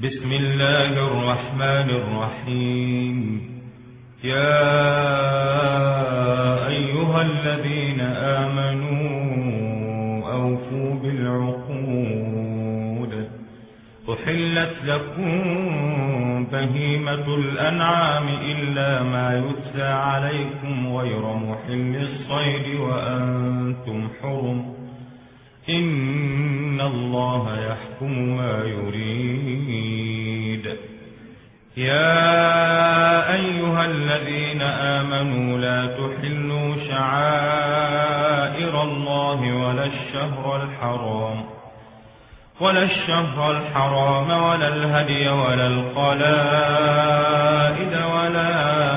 بسم الله الرحمن الرحيم. يا أيها الذين آمنوا أوفوا بالعقود. أحلت لكم بهيمة الأنعام إلا ما يتلى عليكم غير محل الصيد وأنتم حرم. إن الله يحكم ما يريد. يا أيها الذين آمنوا لا تحلوا شعائر الله ولا الشهر الحرام ولا الهدي ولا القلائد ولا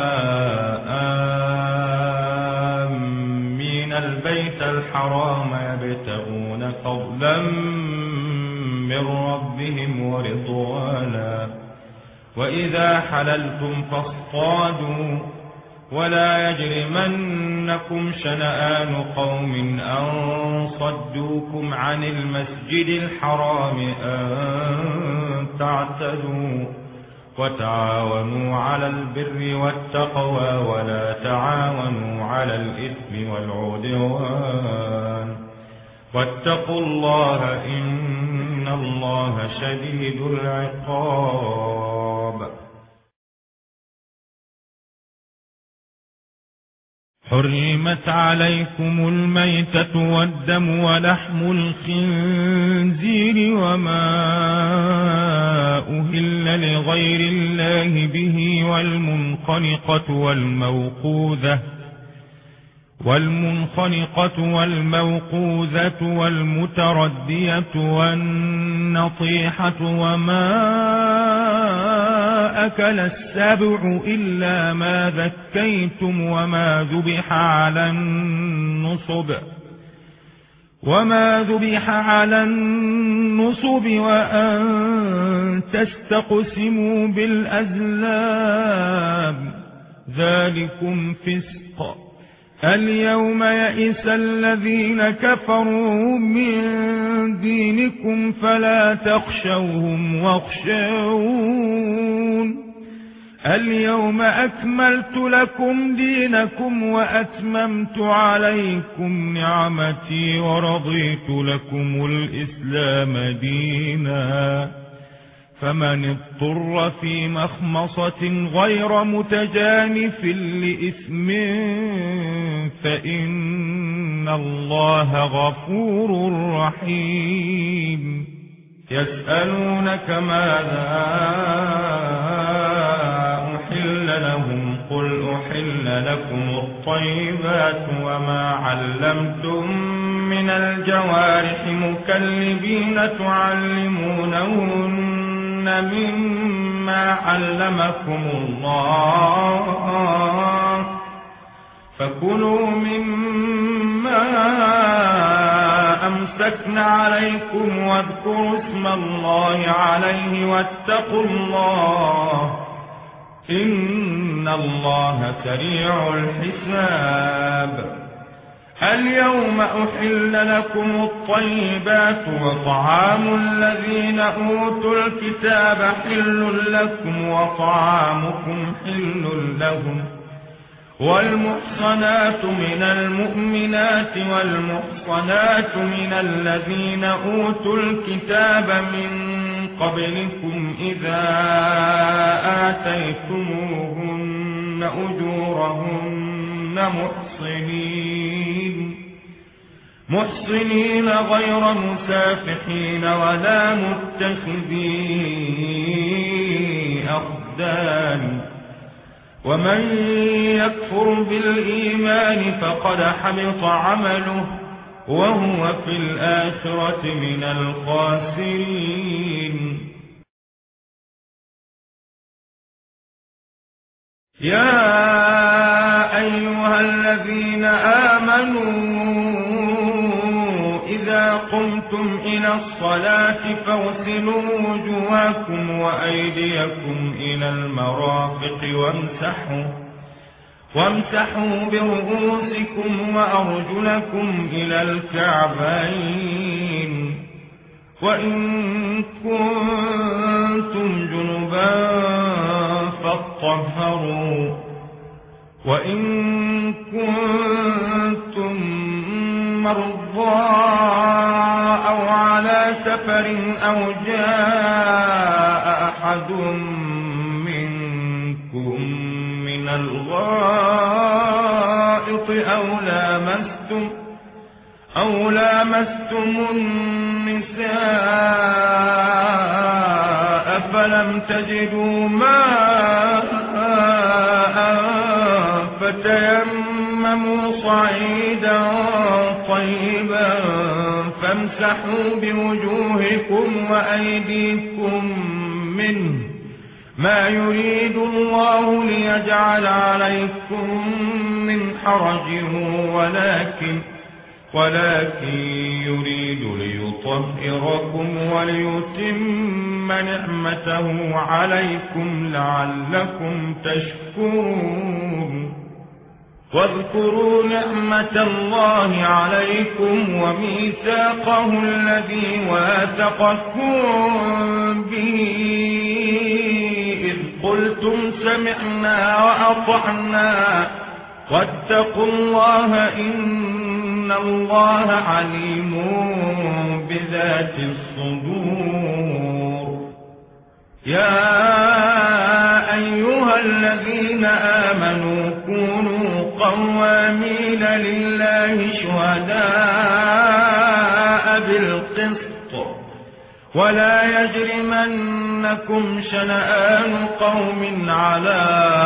آمين البيت الحرام يبتغون فضلا من ربهم ورضوانا. وإذا حللتم فاصطادوا ولا يجرمنكم شنآن قوم أن صدوكم عن المسجد الحرام أن تعتدوا. وتعاونوا على البر والتقوى ولا تعاونوا على الإثم والعدوان. واتقوا الله إن الله شديد العقاب. حرمت عليكم الميتة والدم ولحم الخنزير وما أهل لغير الله به والمنخنقة والموقوذة والمتردية والنطيحة وما أكل السبع إلا ما ذكيتم وما ذبح على النصب وأن تستقسموا بالأزلام ذلكم فسق. اليوم يئس الذين كفروا من دينكم فلا تخشوهم واخشون. اليوم أكملت لكم دينكم وأتممت عليكم نعمتي ورضيت لكم الإسلام دينا. فمن اضطر في مخمصة غير متجانف لإثم فإن الله غفور رحيم. يسألونك ماذا أحل لهم قل أحل لكم الطيبات وما علمتم من الجوارح مكلبين تعلمونهن مما علمكم الله فكلوا مما أمسكن عليكم واذكروا اسم الله عليه واتقوا الله إن الله سريع الحساب. اليوم أحل لكم الطيبات وطعام الذين أوتوا الكتاب حل لكم وطعامكم حل لهم. والمحصنات من المؤمنات والمحصنات من الذين أوتوا الكتاب من قبلكم إذا آتيتموهن أجورهن محصنين غير مسافحين ولا متخذي أخدان. ومن يكفر بالإيمان فقد حبط عمله وهو في الآخرة من الخاسرين. يا أيها الذين آمنوا إذا قمتم إلى الصلاة فاغسلوا وجوهكم وأيديكم إلى المرافق وامسحوا برؤوسكم وأرجلكم إلى الكعبين. وإن كنتم كنتم جنبا فاطهروا وإن كنتم مرضى أو على سفر أو جاء أحد منكم من الغائط أو لامستم النساء فلم تجدوا ماء فتيمموا صعيدا طيبا فامسحوا بوجوهكم وأيديكم منه ما يريد الله ليجعل عليكم من حرج ولكن يريد ليطهركم وليتم نعمته عليكم لعلكم تشكرون واذكروا نعمة الله عليكم وميثاقه الذي واثقكم به إذ قلتم سمعنا وأطعنا واتقوا الله إن الله عليم بذات الصدور يا أيها الذين آمنوا كونوا قوامين لله شهداء بالقسط ولا يجرمنكم شنآن قوم على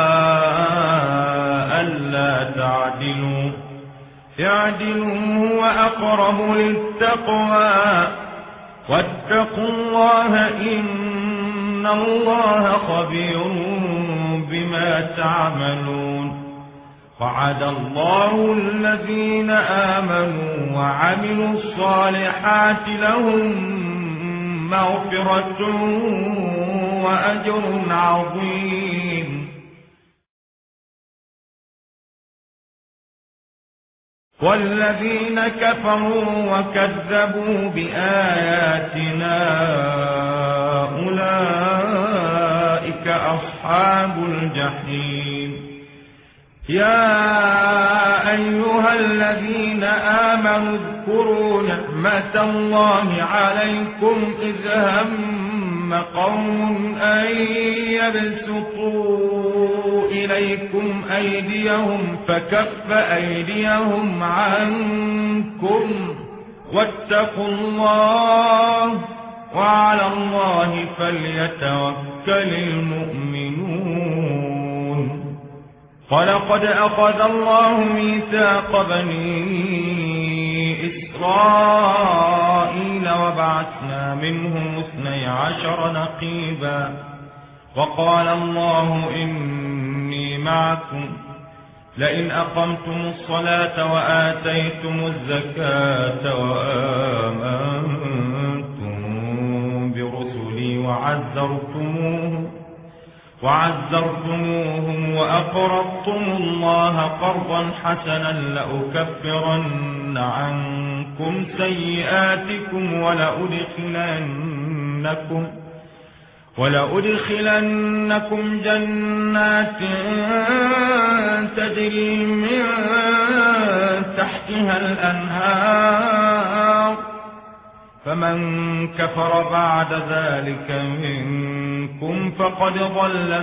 ألا تعدلوا اعدلوا هو أقرب للتقوى واتقوا الله إن الله خبير بما تعملون وعد الله الذين آمنوا وعملوا الصالحات لهم مغفرة وأجر عظيم والذين كفروا وكذبوا بآياتنا أولئك أصحاب الجحيم يا أيها الذين آمنوا اذكروا نعمة الله عليكم إذ هم قوم أن يبسطوا إليكم أيديهم فكف أيديهم عنكم واتقوا الله وعلى الله فليتوكل المؤمنون ولقد أخذ الله ميثاق بني إسرائيل وبعثنا منهم 12 نقيبا وقال الله إني معكم لئن أقمتم الصلاة وآتيتم الزكاة وآمنتم برسلي وعزرتموهم وأقرضتم الله قرضا حسنا لأكفرن عنكم سيئاتكم ولأدخلنكم جنات تجري من تحتها الأنهار فمن كفر بعد ذلك منكم فقد ضل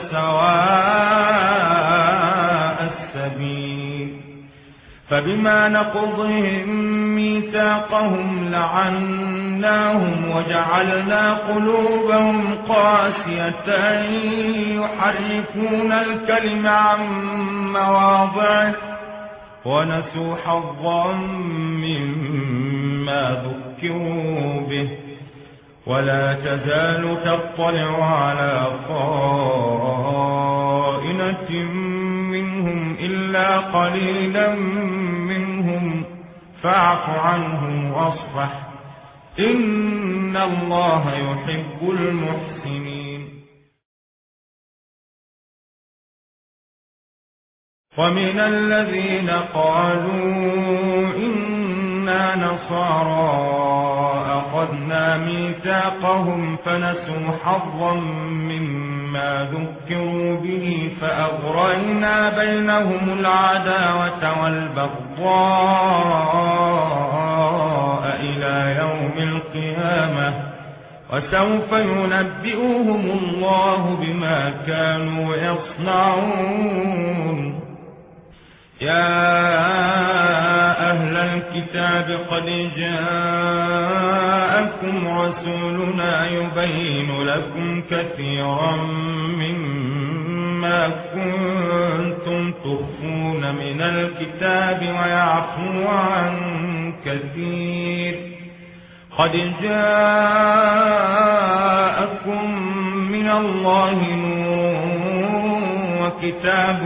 سواء السبيل فبما نقضهم ميثاقهم لعناهم وجعلنا قلوبهم قاسية يحرفون الكلم عن مواضعه ونسوا حظا مما ذكروا به ولا تزال تطلع على خائنة منهم إلا قليلا منهم فاعف عنهم واصفح إن الله يحب المحسنين ومن الذين قالوا إنا نصارى أخذنا ميثاقهم فنسوا حظا مما ذكروا به فأغرينا بينهم العداوة والبغضاء إلى يوم القيامة وسوف ينبئهم الله بما كانوا يصنعون. يا أهل الكتاب قد جاءكم رسولنا يبين لكم كثيرا مما كنتم تخفون من الكتاب ويعفو عن كثير. قد جاءكم من الله نور وكتاب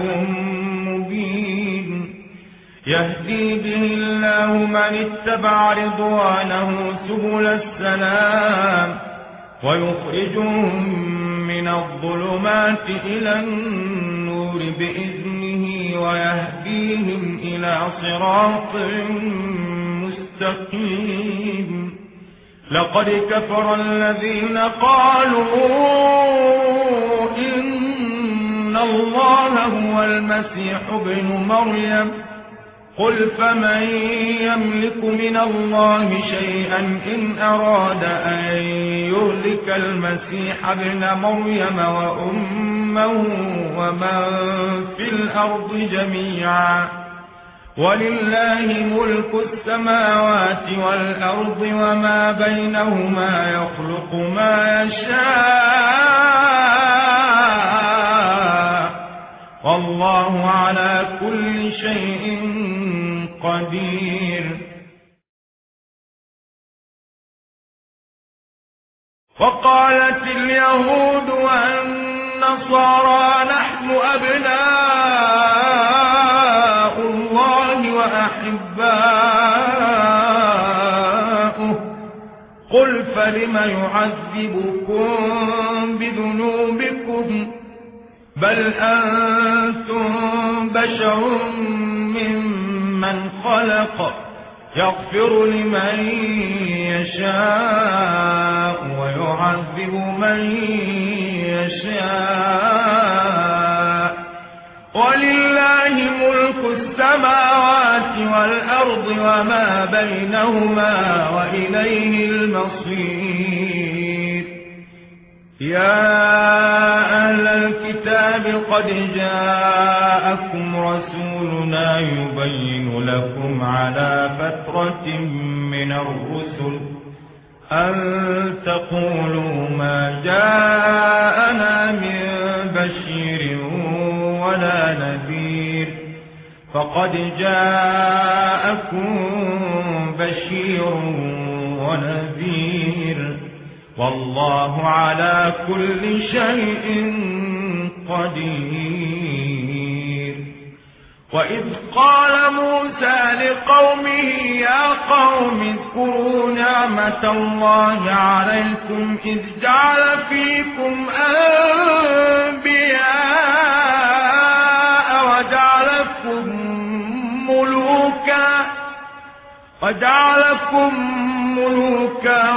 مبين يهدي به الله من اتبع رضوانه سبل السلام ويخرجهم من الظلمات إلى النور بإذنه ويهديهم إلى صراط مستقيم. لقد كفر الذين قالوا إن الله هو المسيح ابن مريم قل فمن يملك من الله شيئا إن أراد أن يهلك المسيح ابن مريم وأمه ومن في الأرض جميعا ولله ملك السماوات والأرض وما بينهما يخلق ما يشاء والله على كل شيء قدير. وقالت اليهود والنصارى نحن أبناء الله وأحباؤه قل فلم يعذبكم بذنوبكم بل أنتم بشر ممن خلق يغفر لمن يشاء ويعذب من يشاء ولله ملك السماوات والأرض وما بينهما وإليه المصير. يا أهل الكتاب قد جاءكم رسولنا يبين لكم على فترة من الرسل أن تقولوا ما جاءنا من بشير ولا نذير فقد جاءكم بشير ونذير والله على كل شيء قدير. وإذ قال موسى لقومه يا قوم اذكروا نعمة الله عليكم إذ جعل فيكم أنبياء وجعلكم ملوكا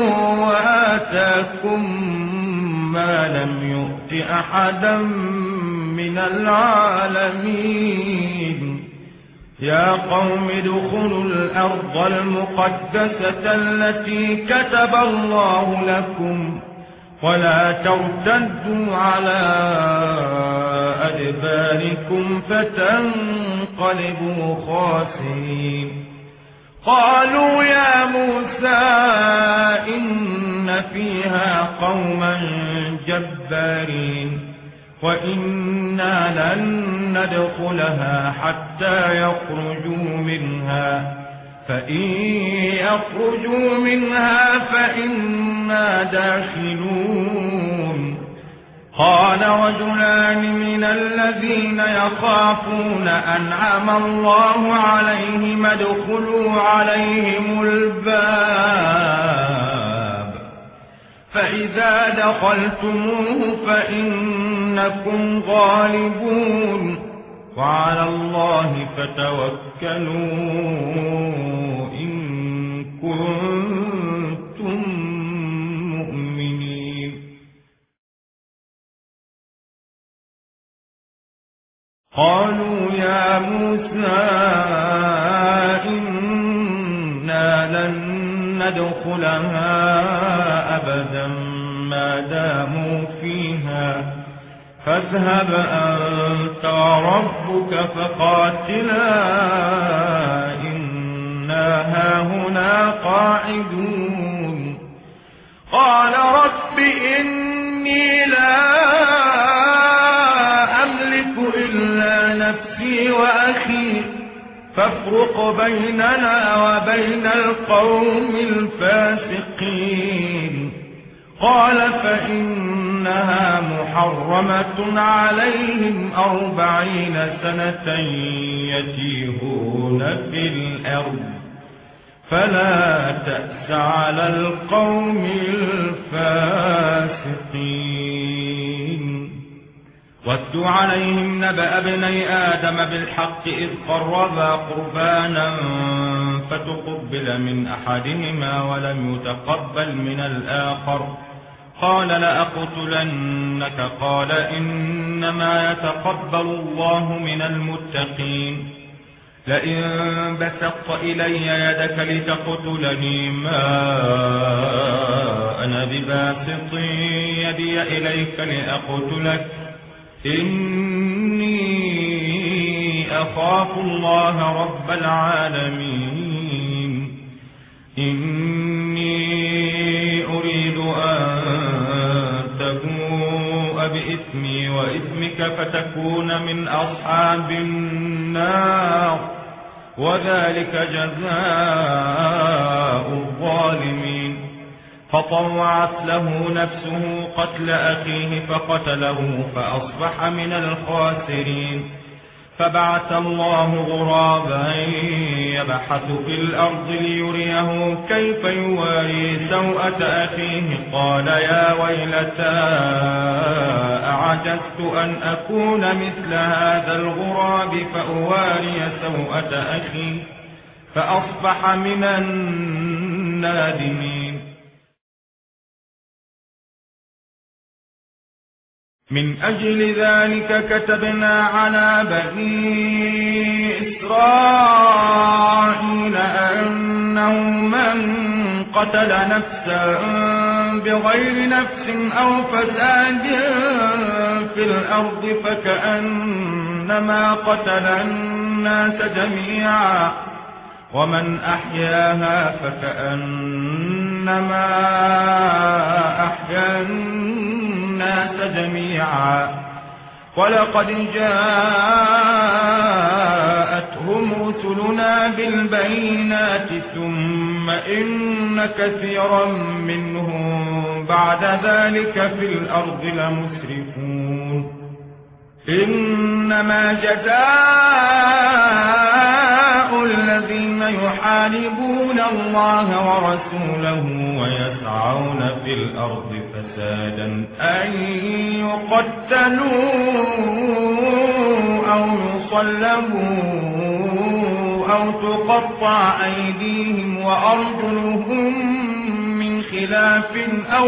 وآتاكم ما لم يؤت أحدا من العالمين. يا قوم ادخلوا الأرض المقدسة التي كتب الله لكم ولا ترتدوا على أدباركم فتنقلبوا خاسرين. قالوا يا موسى إن فيها قوما جبارين وإنا لن ندخلها حتى يخرجوا منها فإن يخرجوا منها فإنا داخلون. قال رجلان من الذين يخافون أنعم الله عليهم ادخلوا عليهم الباب فإذا دخلتموه فإنكم غالبون وعلى الله فتوكلوا إن كنتم قالوا يا موسى إنا لن ندخلها أبدا ما داموا فيها فاذهب أنت وربك فقاتلا إنا هاهنا قاعدون قال رب إني لا أملك إلا نفسي وأخي فافرق بيننا وبين القوم الفاسقين قال فإنها محرمة عليهم 40 سنة يتيهون في الأرض فلا تأس على القوم الفاسقين واتل عليهم نبأ ابني آدم بالحق إذ قربا قربانا فتقبل من أحدهما ولم يتقبل من الآخر قال لأقتلنك قال إنما يتقبل الله من المتقين لئن بسطت إلي يدك لتقتلني ما أنا بباسط يدي إليك لأقتلك إني أخاف الله رب العالمين إني أريد أن تبوء بإثمي وإثمك فتكون من أصحاب النار وذلك جزاء الظالمين فطوعت له نفسه قتل أخيه فقتله فأصبح من الخاسرين فبعث الله غرابا يبحث في الأرض ليريه كيف يواري سوءة أخيه قال يا ويلتى أعجزت أن أكون مثل هذا الغراب فأواري سوءة أخي فأصبح من النادمين من أجل ذلك كتبنا على بني إسرائيل أنه من قتل نفسا بغير نفس أو فساد في الأرض فكأنما قتل الناس جميعا ومن أحياها فكأنما أحيا الناس جميعا ولقد جاءتهم رسلنا بالبينات ثم إن كثيرا منهم بعد ذلك في الأرض لمسرفون إنما جزاء الذين يحاربون الله ورسوله ويسعون في الأرض فسادا أن يقتلوا أو يصلبوا أو تقطع أيديهم وأرجلهم من خلاف أو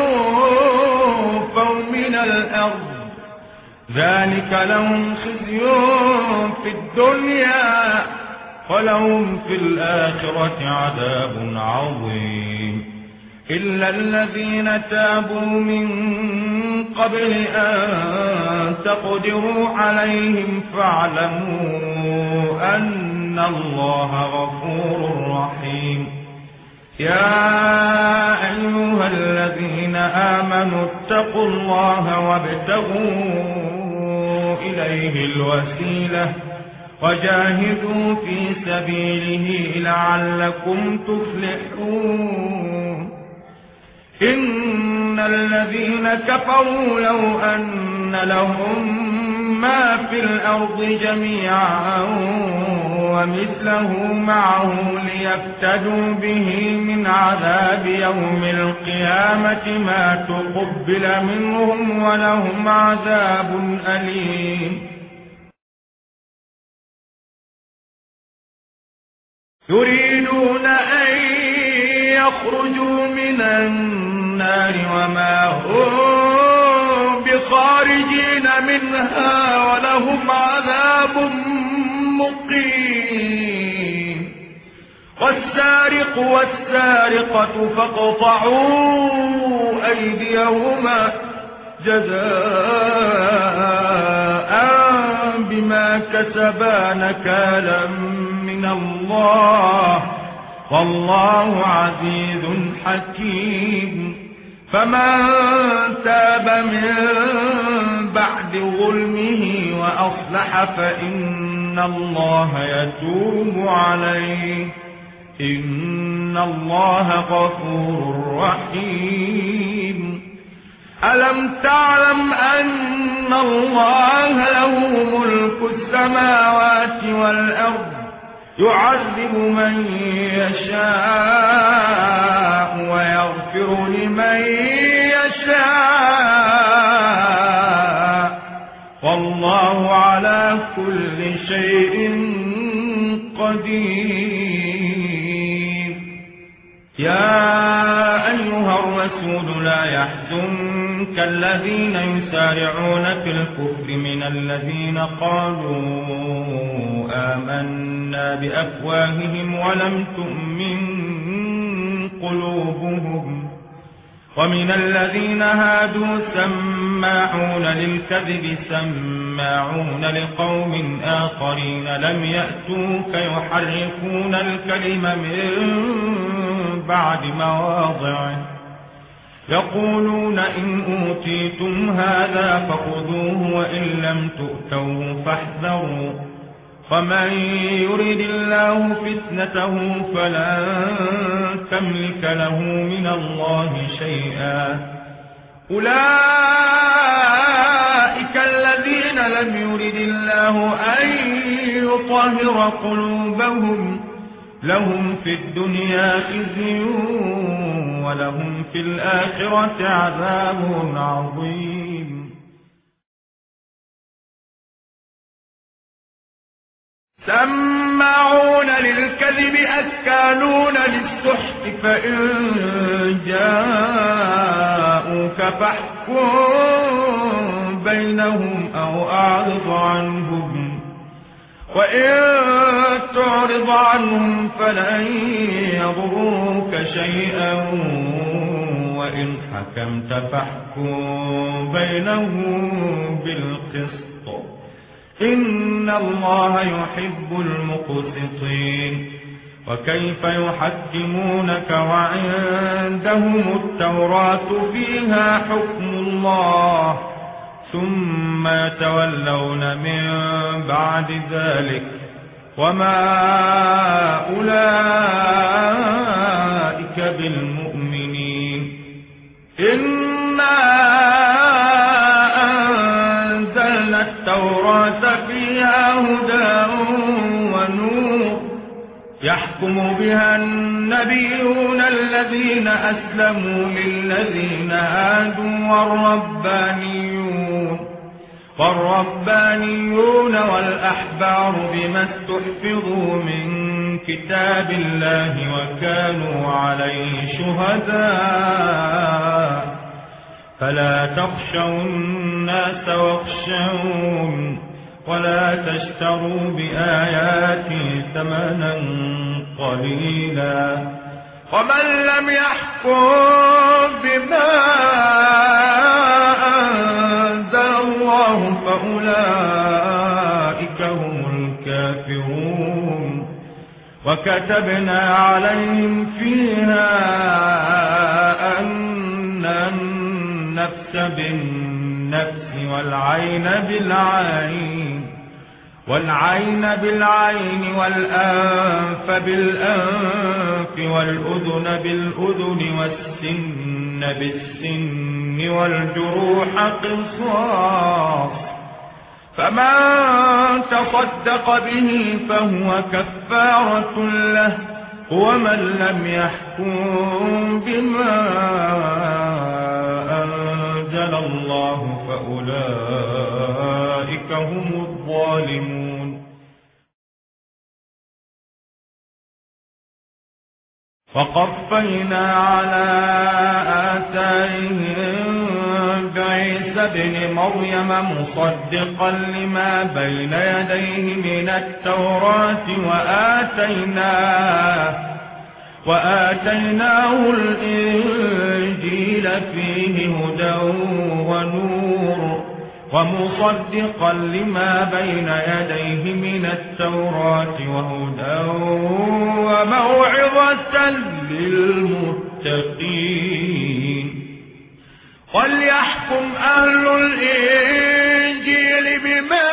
ينفوا من الأرض ذلك لهم خزي في الدنيا ولهم في الآخرة عذاب عظيم إلا الذين تابوا من قبل أن تقدروا عليهم فاعلموا أن الله غفور رحيم يا أيها الذين آمنوا اتقوا الله وابتغوا إليه الوسيلة وجاهدوا في سبيله لعلكم تفلحون إن الذين كفروا لو أن لهم ما في الأرض جميعا ومثله معه ليفتدوا به من عذاب يوم القيامة ما تقبل منهم ولهم عذاب أليم يريدون أن يخرجوا من النار وما هم بخارجين منها ولهم عذاب مقيم. والسارق والسارقة فاقطعوا أيديهما جزاء بما كسبا نكالا من الله والله عزيز حكيم. فمن تاب من بعد ظلمه وأصلح فإن الله يتوب عليه إن الله غفور رحيم. ألم تعلم أن الله له ملك السماوات والأرض يعذب من يشاء ويغفر لمن يشاء والله على كل شيء قدير. يا أيها الرسول لا يحزنك الذين يسارعون في الكفر من الذين قالوا آمنا بأفواههم ولم تؤمن قلوبهم ومن الذين هادوا سماعون للكذب سماعون لقوم آخرين لم يأتوك يحرفون الكلم من بعد مواضعه يقولون إن أوتيتم هذا فخذوه وإن لم تؤتوه فاحذروا ومن يرد الله فتنته فلن تملك له من الله شيئا. أولئك الذين لم يرد الله أن يطهر قلوبهم لهم في الدنيا خزي ولهم في الآخرة عذاب عظيم. سماعون للكذب أكالون للسحت فإن جاءوك فاحكم بينهم أو أعرض عنهم وإن تعرض عنهم فلن يضروك شيئا وإن حكمت فاحكم بينهم بالقسط إن الله يحب المقسطين. وكيف يحكمونك وعندهم التوراة فيها حكم الله ثم يتولون من بعد ذلك وما أولئك بالمؤمنين. إنا أنزلنا التوراة فيها هدى ونور يحكم بها النبيون الذين أسلموا للذين هادوا والربانيون والأحبار بما استحفظوا من كتاب الله وكانوا عليه شهداء فلا تخشوا الناس واخشون ولا تشتروا بآياتي ثمنا قليلا ومن لم يحكم بما أنزل الله فأولئك هم الكافرون. وكتبنا عليهم فيها أن النفس بالنفس والعين بالعين والأنف بالأنف والأذن بالأذن والسن بالسن والجروح قصاص فمن تصدق به فهو كفارة له ومن لم يحكم بما أنزل الله فأولئك هم الظالمون. وقفينا على آثارهم بعيسى عيسى ابن مريم مصدقا لما بين يديه من التوراة وآتيناه الإنجيل فيه هدى ونور ومصدقا لما بين يديه من التوراة وهدى وموعظة للمتقين. وليحكم أهل الإنجيل بما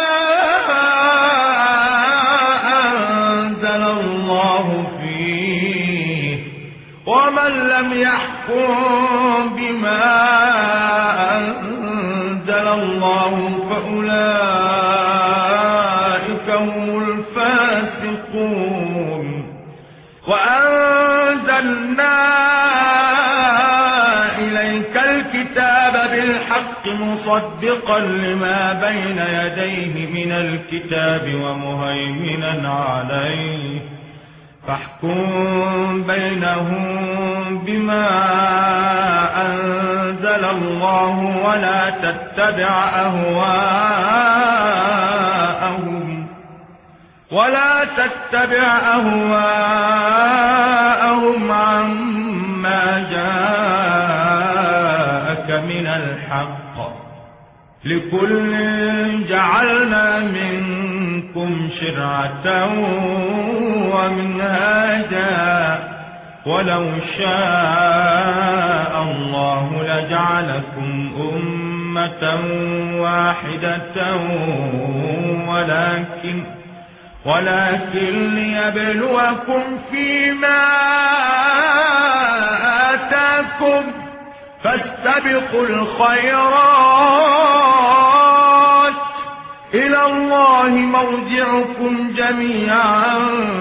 أنزل الله فيه ومن لم يحكم بما أنزل الله فأولئك هم الفاسقون. وأنزلنا إليك الكتاب بالحق مصدقا لما بين يديه من الكتاب ومهيمنا عليه فاحكم بينهم بما أنزل الله ولا تتبع أهواءهم عما جاءك من الحق. لكل جعلنا منكم شرعة ومنهاجا ولو شاء الله لجعلكم أمة واحدة ولكن ليبلوكم فيما آتاكم فاستبقوا الخيرات إلى الله مرجعكم جميعا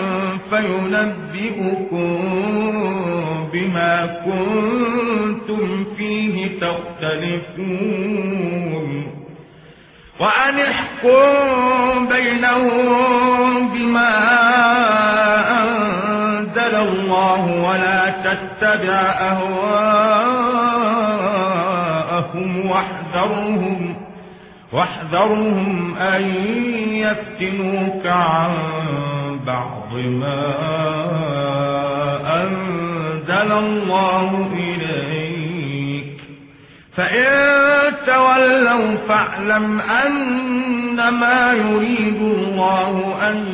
فينبئكم بما كنتم فيه تختلفون. وأن احكم بينهم بما أنزل الله ولا تتبع أهواءهم واحذرهم أن يفتنوك عن بعض ما أنزل الله إليك. فإن تولوا فاعلم أنما يريد الله أن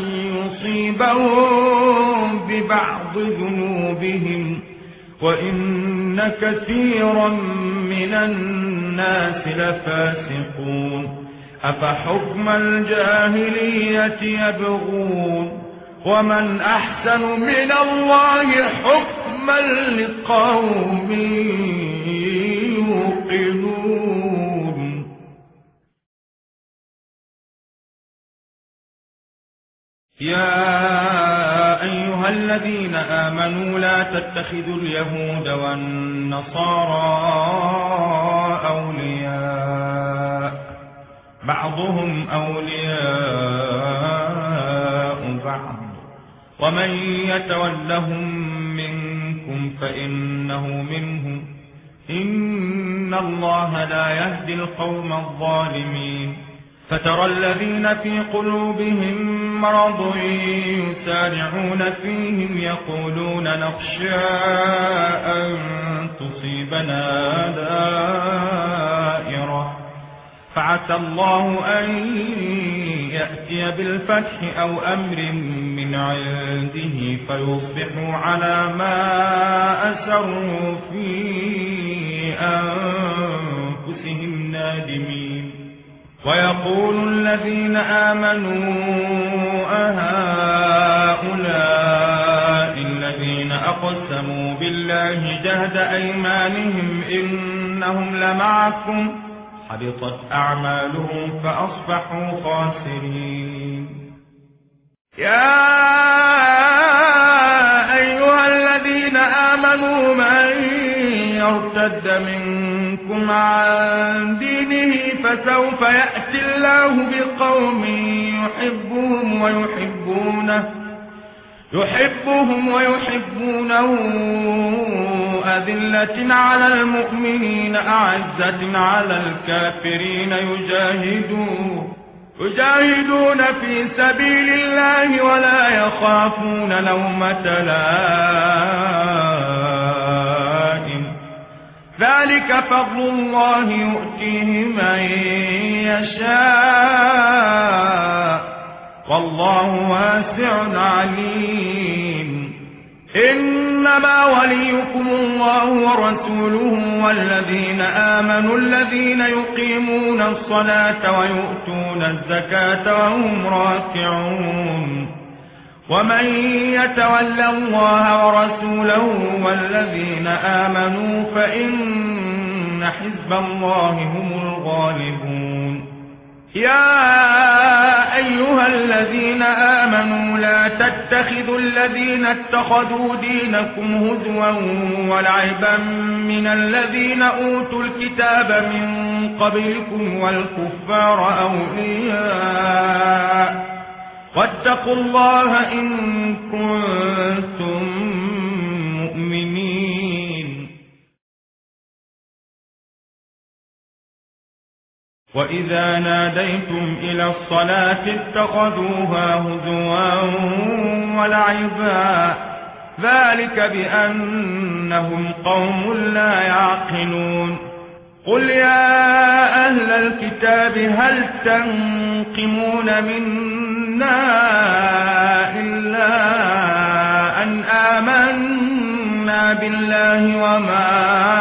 يصيبهم ببعض ذنوبهم وإن كثيرا من الناس لفاسقون. أفحكم الجاهلية يبغون ومن أحسن من الله حكما لقوم يوقنون. يا أيها الذين آمنوا لا تتخذوا اليهود والنصارى أولياء بعضهم أولياء بعض ومن يتولهم منكم فإنه منهم إن الله لا يهدي القوم الظالمين. فترى الذين في قلوبهم مرض يسارعون فيهم يقولون نخشى أن تصيبنا دائرة فعسى الله أن يأتي بالفتح أو أمر من عنده فيصبحوا على ما أسروا في أنفسهم نادمين. ويقول الذين آمنوا أهؤلاء الذين أقسموا بالله جهد أيمانهم إنهم لمعكم حبطت أعمالهم فأصبحوا خاسرين. يا أيها الذين آمنوا من يرتد منكم عن دينه فسوف يأتي الله بقوم يحبهم ويحبونه أذلة على المؤمنين أعزة على الكافرين يجاهدون في سبيل الله ولا يخافون لومة لائم ذلك فضل الله يؤتيه من يشاء والله واسع عليم إنما وليكم الله ورسوله والذين آمنوا الذين يقيمون الصلاة ويؤتون الزكاة وهم راكعون ومن يتول الله ورسوله والذين آمنوا فإن حزب الله هم الغالبون يا أيها الذين آمنوا لا تتخذوا الذين اتخذوا دينكم هزوا ولعبا من الذين أوتوا الكتاب من قبلكم والكفار أولياء واتقوا الله إن كنتم مؤمنين وإذا ناديتم إلى الصلاة اتخذوها هزوا ولعبا ذلك بأنهم قوم لا يعقلون قل يا أهل الكتاب هل تنقمون منا إلا أن آمنا بالله وما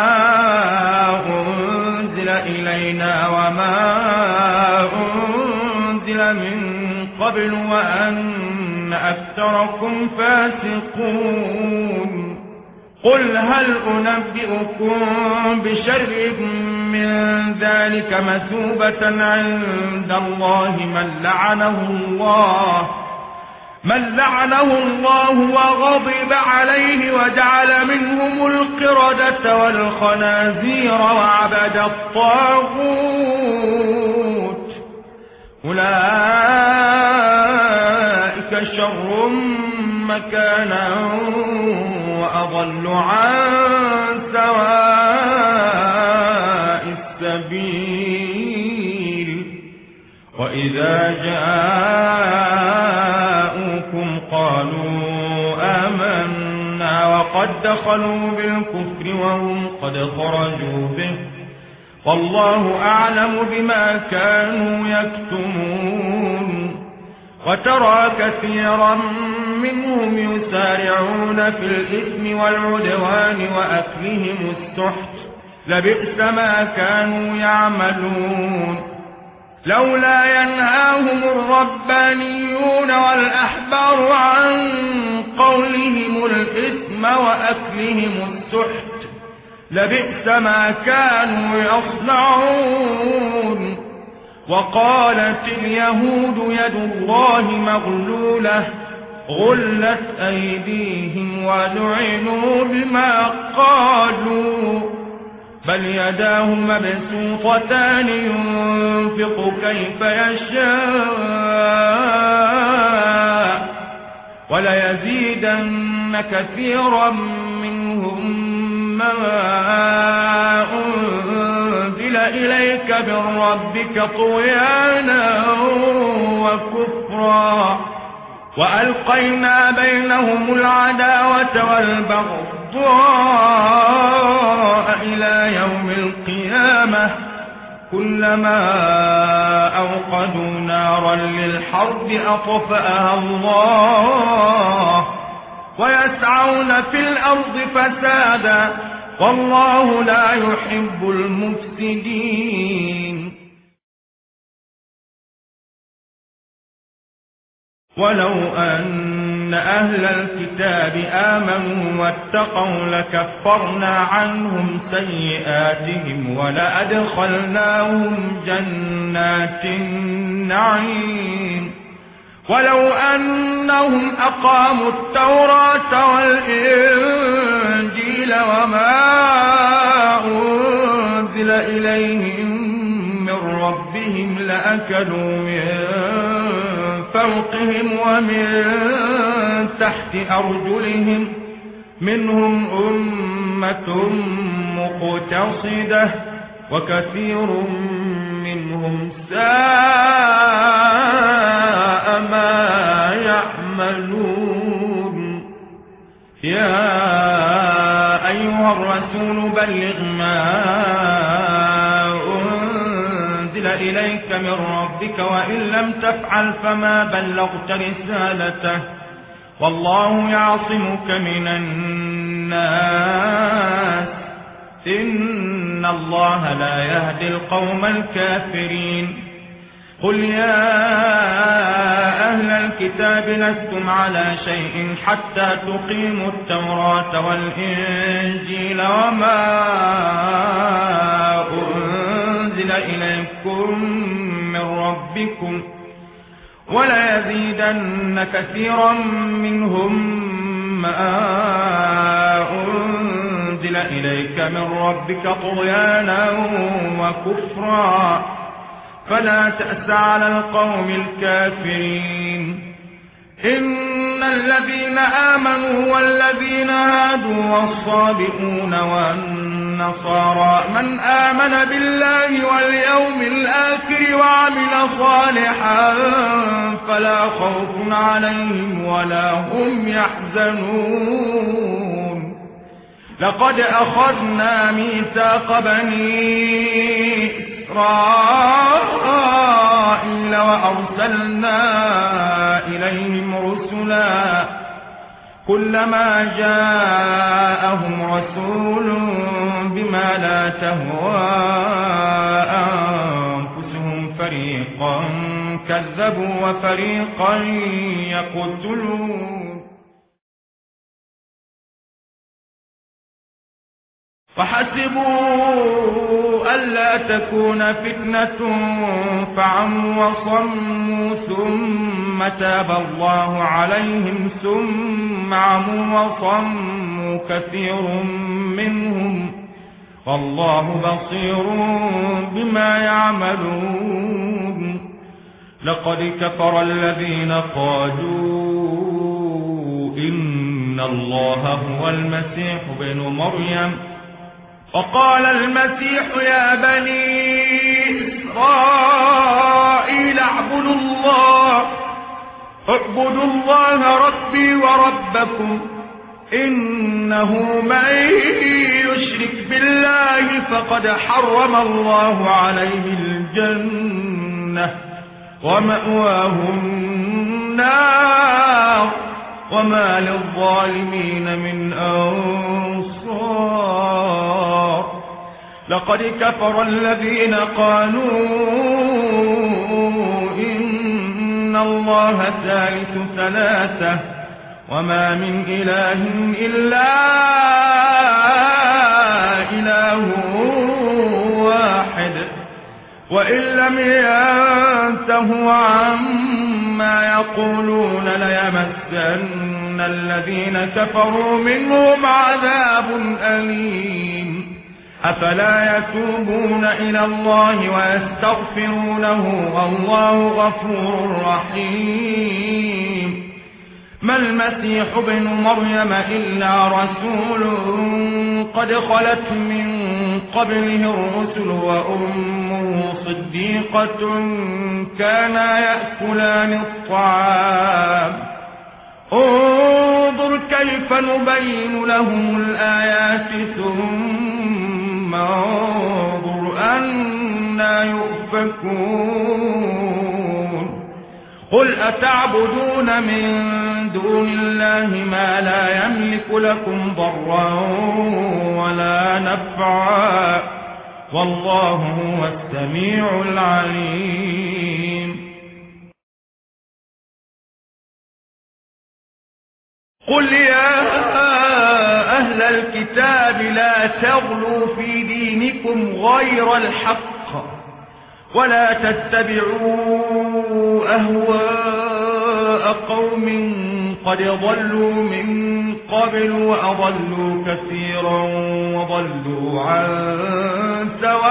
أنزل إلينا وما أنزل من قبل وأن أكثركم فاسقون قل هل أنبئكم بشر من ذلك مثوبة عند الله من لعنه الله وغضب عليه وجعل منهم القردة والخنازير وعبد الطاغوت أولئك شر مكانا وأضل عن سواء السبيل وإذا جاءوكم قالوا آمنا وقد دخلوا بالكفر وهم قد خرجوا به والله أعلم بما كانوا يكتمون وترى كثيرا منهم يسارعون في الإثم والعدوان وأكلهم السحت لبئس ما كانوا يعملون لولا ينهاهم الربانيون والأحبار عن قولهم الإثم وأكلهم السحت لبئس ما كانوا يصنعون وقالت اليهود يد الله مغلولة غلت أيديهم ولعنوا بما قالوا بل يداه مبسوطتان ينفق كيف يشاء وليزيدن كثيرا منهم ما أنزل إليك من ربك طغيانا وكفرا وألقينا بينهم العداوة والبغضاء إلى يوم القيامة كلما أوقدوا نارا للحرب أطفأها الله ويسعون في الأرض فسادا والله لا يحب المفسدين ولو أن أهل الكتاب آمنوا واتقوا لكفرنا عنهم سيئاتهم ولأدخلناهم جنات النعيم ولو أنهم أقاموا التوراة والإنجيل وما أنزل إليهم من ربهم لأكلوا من فوقهم ومن تحت أرجلهم منهم أمة مقتصدة وكثير منهم ساء ما يعملون. يا أيها الرسول بلغ ما أنزل إليك من ربك وإن لم تفعل فما بلغت رسالته والله يعصمك من الناس إن الله لا يهدي القوم الكافرين. قل يا أهل الكتاب لستم على شيء حتى تقيموا التوراة والإنجيل وما أنزل إليكم من ربكم وليزيدن كثيرا منهم ما أنزل إليك من ربك طغيانا وكفرا فلا تأس على القوم الكافرين. إن الذين آمنوا والذين هادوا والصابئون والنصارى من آمن بالله واليوم الآخر وعمل صالحا فلا خوف عليهم ولا هم يحزنون. لقد أخذنا ميثاق بني إسرائيل وأرسلنا إليهم رسلا كلما جاءهم رسول بما لا تهوى أنفسهم فريقا كذبوا وفريقا يقتلون. فحسبوا ألا تكون فتنة فعموا وصموا ثم تاب الله عليهم ثم عموا وصموا كثير منهم والله بصير بما يعملون. لقد كفر الذين قالوا إن الله هو المسيح ابن مريم وقال المسيح يا بني إسرائيل اعبدوا الله ربي وربكم إنه من يشرك بالله فقد حرم الله عليه الجنة ومأواه النار وما للظالمين من أنصار. لقد كفر الذين قالوا إن الله ثالث ثلاثة وما من إله إلا إله واحد وإن لم ينتهوا عما يقولون ليمسن الذين كفروا منهم عذاب أليم. أفلا يتوبون إلى الله ويستغفرونه والله غفور رحيم. ما المسيح ابن مريم إلا رسول قد خلت من قبله الرسل وأمه صديقة كانا يأكلان الطعام انظر كيف نبين لهم الآيات ثم انظر أنا يؤفكون. قل أتعبدون من دون الله ما لا يملك لكم ضرا ولا نفعا والله هو السميع العليم. قل يا أهل الكتاب لا تغلوا في دينكم غير الحق ولا تتبعوا أهواء قوم قد ضلوا من قبل وأضلوا كثيرا وضلوا عن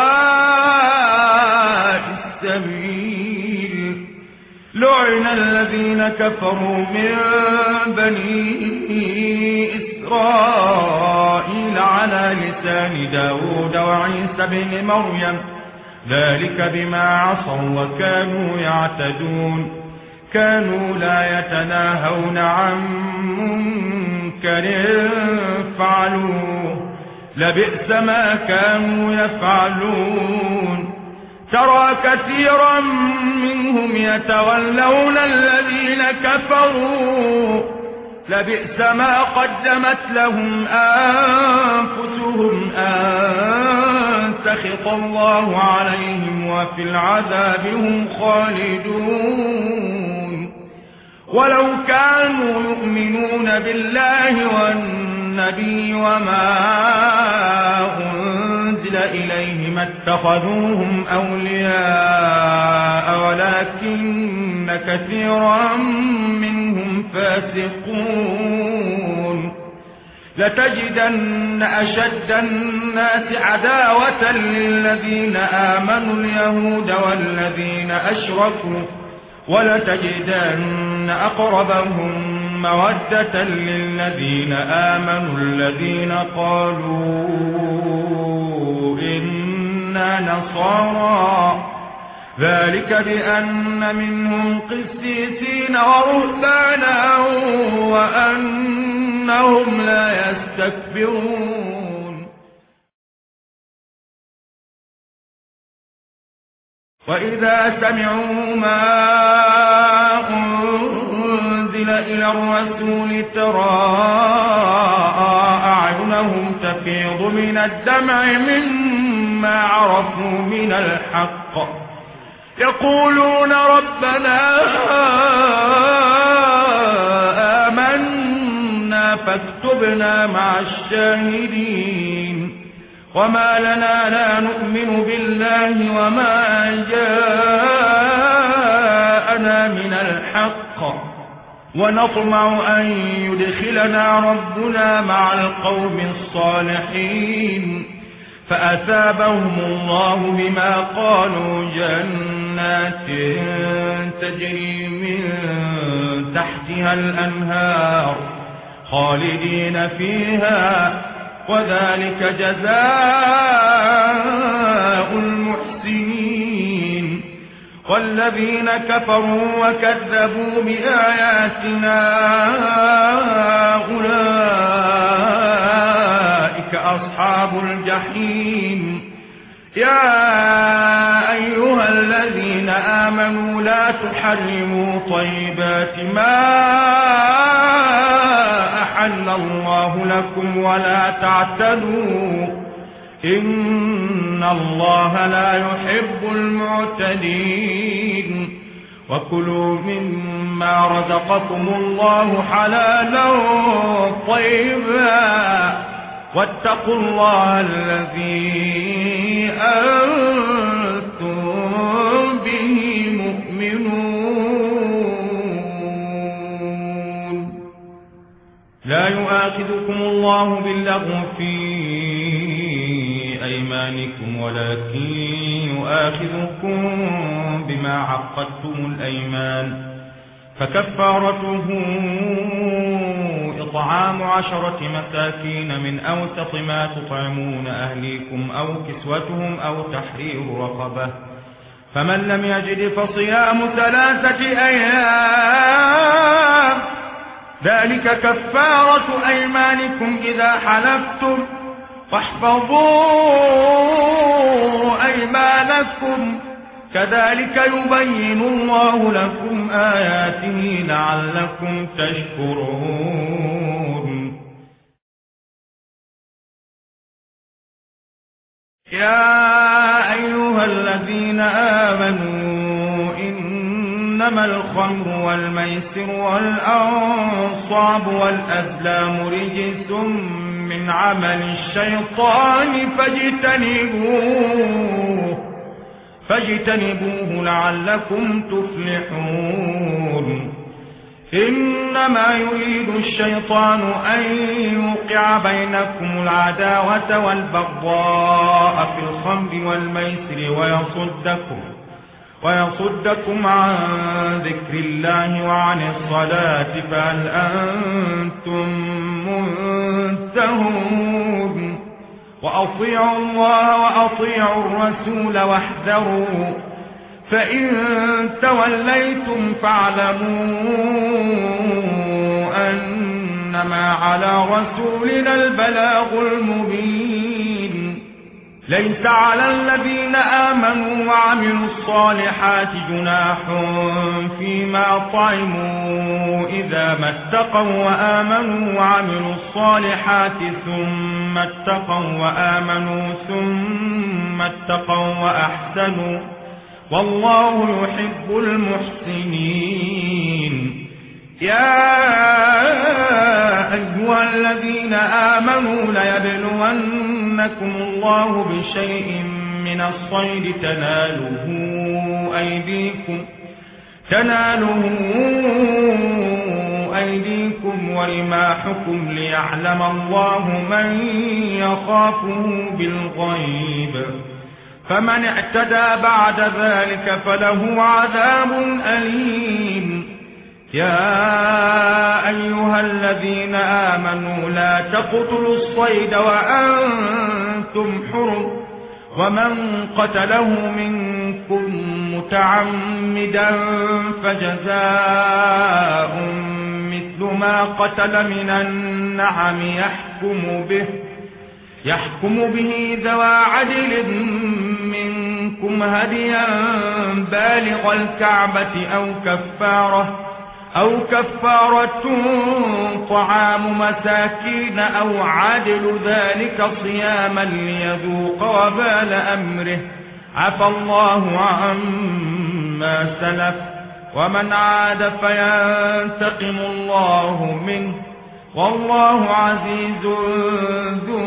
سواء السبيل. لعن الذين كفروا من بني إسرائيل على لسان داود وعيسى بن مريم ذلك بما عصوا وكانوا يعتدون كانوا لا يتناهون عن منكر فعلوه لبئس ما كانوا يفعلون ترى كثيرا منهم يتولون الذين كفروا لبئس ما قدمت لهم أنفسهم أن سخط الله عليهم وفي العذاب هم خالدون ولو كانوا يؤمنون بالله والنبي وما أنزل إليه ما اتخذوهم أولياء ولكن كثيرا منهم فاسقون لتجدن أشد الناس عداوة للذين آمنوا اليهود والذين أشركوا ولتجدن أقربهم مودة للذين آمنوا الذين قالوا إنا نصارى ذلك بأن منهم قسيسين ورهبانا وأنهم لا يستكبرون وإذا سمعوا ما أنزل إلى الرسول ترى أعينهم تفيض من الدمع مما عرفوا من الحق يقولون ربنا آمنا فاكتبنا مع الشاهدين وما لنا لا نؤمن بالله وما جاءنا من الحق ونطمع أن يدخلنا ربنا مع القوم الصالحين فأثابهم الله بما قالوا جنات تجري من تحتها الأنهار خالدين فيها وذلك جزاء المحسنين والذين كفروا وكذبوا بآياتنا أولئك أصحاب الجحيم يا أيها الذين آمنوا لا تحرموا طيبات ما أحل الله لكم ولا تعتدوا إن الله لا يحب المعتدين وكلوا مما رزقكم الله حلالا طيبا واتقوا الله الذي أنتم به مؤمنون لا يؤاخذكم الله باللغو في أيمانكم ولكن يؤاخذكم بما عقدتم الأيمان فكفارته إطعام 10 مساكين من أوسط ما تطعمون أهليكم أو كسوتهم أو تحرير رقبة فمن لم يجد فصيام 3 أيام ذلك كفارة أيمانكم إذا حلفتم واحفظوا أيمانكم كذلك يبين الله لكم آياته لعلكم تشكرون يا أيها الذين آمنوا إنما الخمر والميسر والأنصاب والأزلام رجس من عمل الشيطان فاجتنبوه لعلكم تفلحون إنما يريد الشيطان أن يوقع بينكم العداوة والبغضاء في الخمر والميسر ويصدكم عن ذكر الله وعن الصلاة فهل أنتم منتهون وأطيعوا الله وأطيعوا الرسول واحذروا فإن توليتم فاعلموا أنما على رسولنا البلاغ المبين. ليس على الذين آمنوا وعملوا الصالحات جناح فيما طعموا إذا ما اتقوا وآمنوا وعملوا الصالحات ثم اتقوا وآمنوا ثم اتقوا وأحسنوا والله يحب المحسنين. يا أيها الذين آمنوا ليبلونكم الله بشيء من الصيد تناله أيديكم ورماحكم ليعلم الله من يخافه بالغيب فمن اعتدى بعد ذلك فله عذاب أليم. يا أيها الذين آمنوا لا تقتلوا الصيد وأنتم حرم ومن قتله منكم متعمدا فجزاء مثل ما قتل من النعم يحكم به ذوى عدل منكم هديا بالغ الكعبة أو كفارة طعام مساكين أو عدل ذلك صياما ليذوق وبال أمره عفى الله عما سلف ومن عاد فينتقم الله منه والله عزيز ذو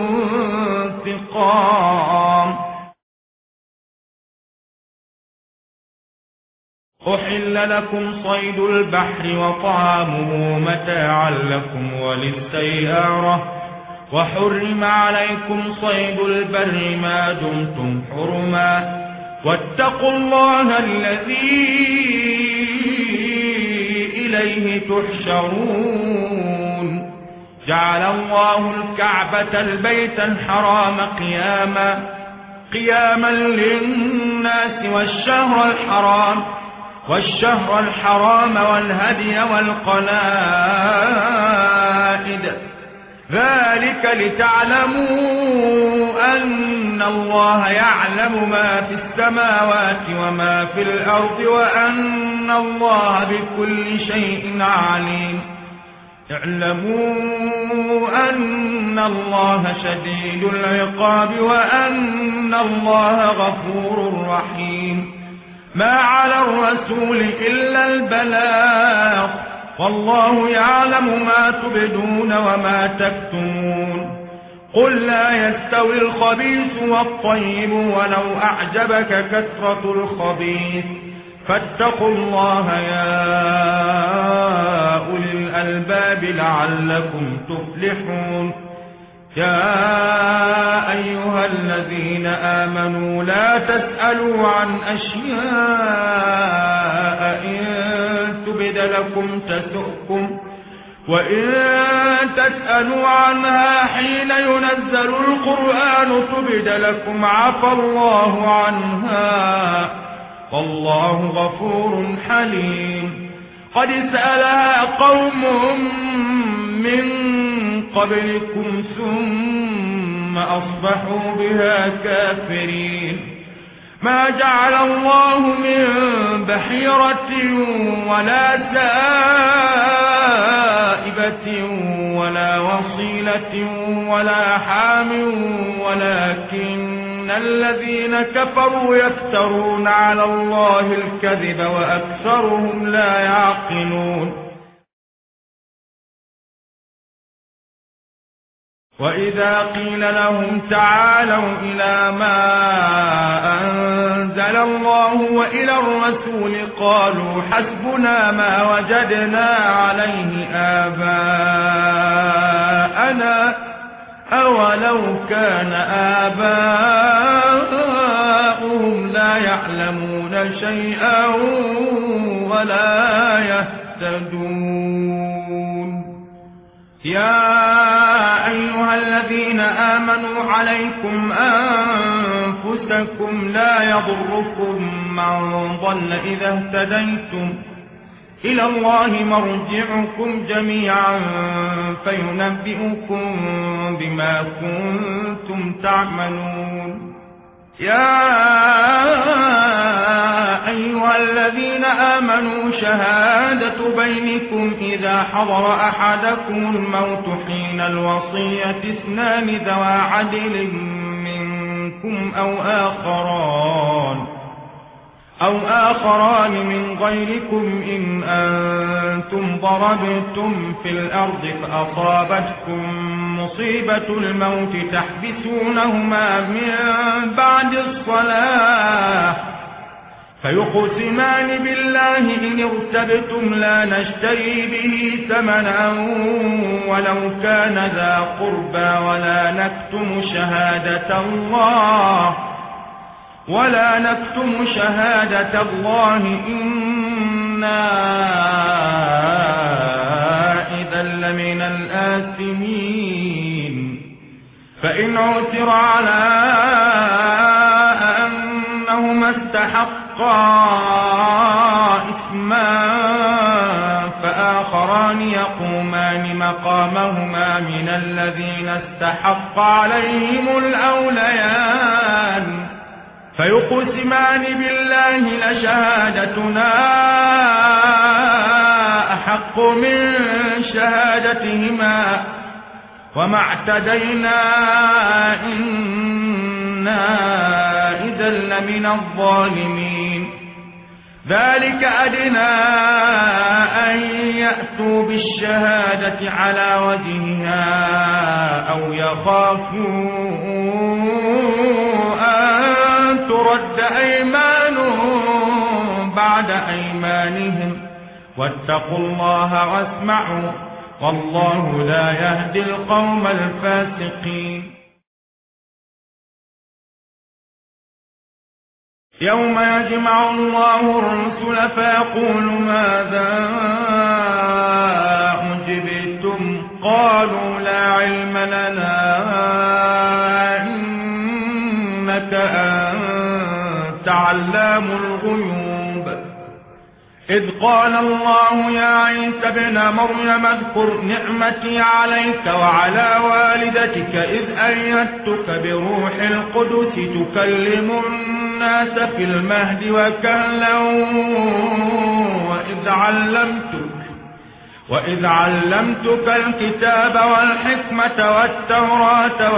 انتقام. أحل لكم صيد البحر وطعامه متاعا لكم وللسيارة وحرم عليكم صيد البر ما دمتم حرما واتقوا الله الذي إليه تحشرون. جعل الله الكعبة البيت الحرام قياما للناس والشهر الحرام والهدي والقلائد ذلك لتعلموا أن الله يعلم ما في السماوات وما في الأرض وأن الله بكل شيء عليم. اعلموا أن الله شديد العقاب وأن الله غفور رحيم. ما على الرسول إلا البلاغ والله يعلم ما تبدون وما تكتمون. قل لا يستوي الخبيث والطيب ولو أعجبك كثرة الخبيث فاتقوا الله يا أولي الألباب لعلكم تفلحون. يا أيها الذين آمنوا لا تسألوا عن أشياء إن تبد لكم تسؤكم وإن تسألوا عنها حين ينزل القرآن تبد لكم عفى الله عنها والله غفور حليم. قد سألها قوم من قبلكم ثم أصبحوا بها كافرين. ما جعل الله من بحيرة ولا سائبة ولا وصيلة ولا حام ولكن الذين كفروا يفترون على الله الكذب وأكثرهم لا يعقلون. وإذا قيل لهم تعالوا إلى ما أنزل الله وإلى الرسول قالوا حسبنا ما وجدنا عليه آباءنا أولو كان آباؤهم لا يعلمون شيئا ولا يهتدون. يا أيها الذين آمنوا عليكم أنفسكم لا يضركم من ضل إذا اهتديتم إلى الله مرجعكم جميعا فينبئكم بما كنتم تعملون. يا أيها الذين آمنوا شهادة بينكم إذا حضر أحدكم الموت حين الوصية اثنان ذوى عدل منكم أو آخران من غيركم إن أنتم ضربتم في الأرض فأصابتكم مصيبة الموت تحبسونهما من بعد الصلاة فيقسمان بالله إن ارتبتم لا نشتري به ثمنا ولو كان ذا قربى ولا نكتم شهادة الله إنا إذا لمن الآثمين. فإن عثر على أنهما استحقا إثما فآخران يقومان مقامهما من الذين استحق عليهم الأوليان فيقسمان بالله لشهادتنا أحق من شهادتهما وما اعتدينا إنا إذا لمن الظالمين. ذلك أدنى أن يأتوا بالشهادة على وجهها أو يخافوا أن ترد أيمانهم بعد أيمانهم واتقوا الله واسمعوا والله لا يهدي القوم الفاسقين. يوم يجمع الله الرسل فيقول ماذا أجبتم قالوا لا علم لنا إنك أنت علام الغيوب. إذ قال الله يا عيسى ابن مريم اذكر نعمتي عليك وعلى والدتك إذ أيدتك بروح القدس تكلم الناس في المهد وكهلا وإذ علمتك الكتاب والحكمة والتوراة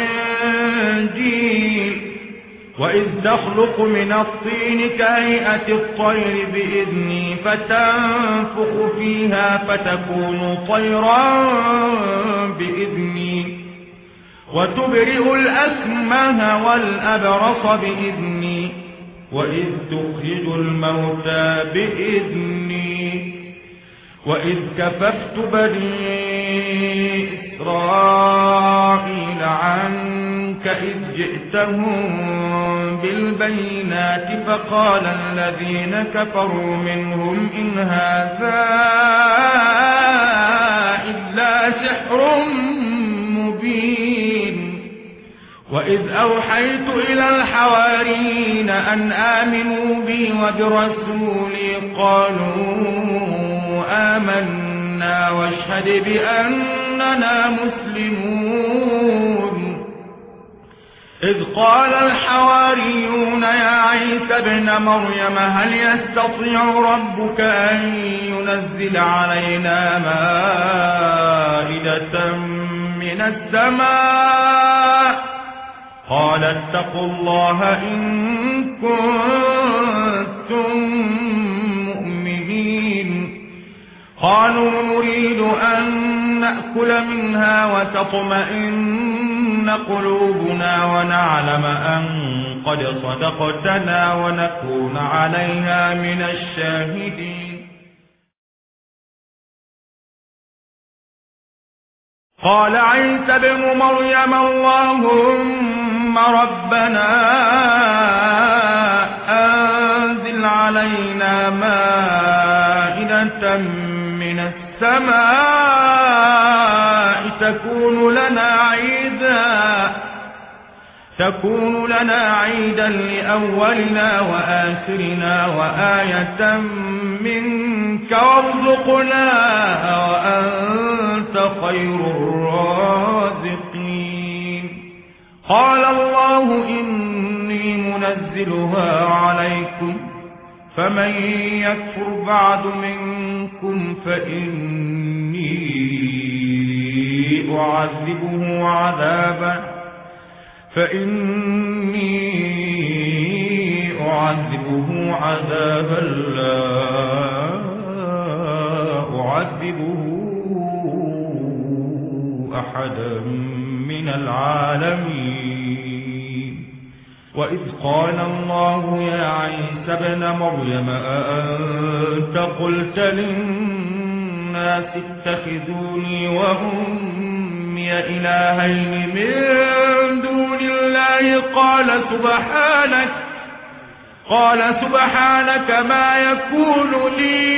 والإنجيل وإذ تخلق من الطين كهيئة الطير بإذني فتنفخ فيها فتكون طيرا بإذني وتبرئ الأكمه والأبرص بإذني وإذ تخرج الموتى بإذني وإذ كففت بني إسرائيل عنك إذ جئتهم بالبينات فقال الذين كفروا منهم إن هذا إلا سحر مبين. وإذ أوحيت إلى الحواريين أن آمنوا بي وبرسولي قالوا آمنا واشهد بأننا مسلمون. إذ قال الحواريون يا عيسى ابن مريم هل يستطيع ربك أن ينزل علينا مائدة من السماء قال اتقوا الله إن كنتم مؤمنين. قالوا نريد أن نأكل منها وتطمئن قلوبنا ونعلم أن قد صدقتنا ونكون عليها من الشاهدين. قال عيسى ابن مريم اللهم ربنا أنزل علينا مائدة من السماء تكون لنا عيدا لأولنا وآخرنا وآية منك وارزقنا وأنت خير الرازقين قال الله إني منزلها عليكم فمن يكفر بعد منكم فإني أعذبه عذابا لا أعذبه أحدا من العالمين وإذ قال الله يا عيسى ابن مريم أأنت قلت للناس اتخذوني وأمي إلهين من دون الله قال سبحانك ما يكون لي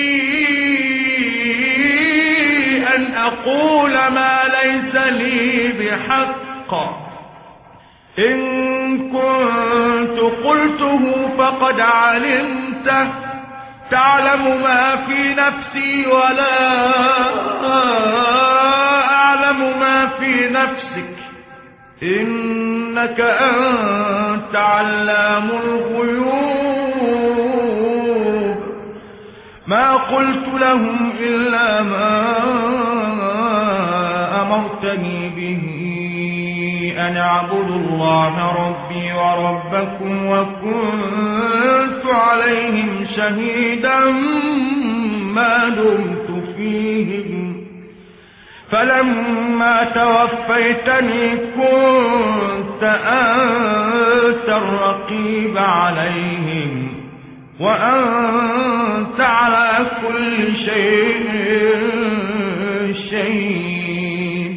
أن أقول ما ليس لي بحق إن كنت قلته فقد علمته تعلم ما في نفسي ولا أعلم ما في نفسك إنك أنت علام الغيوب ما قلت لهم إلا ما أمرتني به أن اعبدوا الله ربي وربكم وكنت عليهم شهيدا ما دمت فيهم فلما توفيتني كنت أنت الرقيب عليهم وأنت على كل شيء شهيد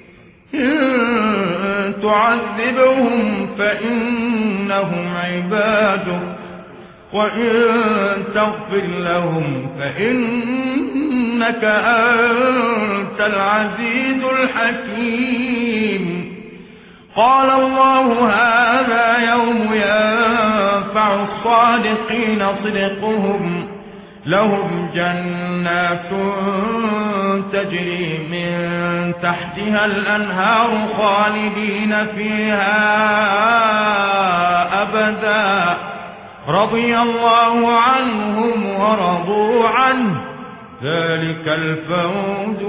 إن تعذبهم فإنهم عبادك وإن تغفر لهم فإنك أنت العزيز الحكيم قال الله هذا يوم ينفع الصادقين صدقهم لهم جنات تجري من تحتها الأنهار خالدين فيها أبدا رضي الله عنهم ورضوا عنه ذلك الفوز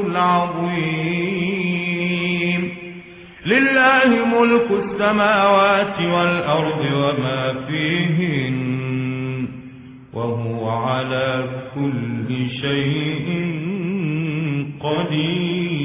العظيم لله ملك السماوات والأرض وما فيهن وهو على كل شيء قدير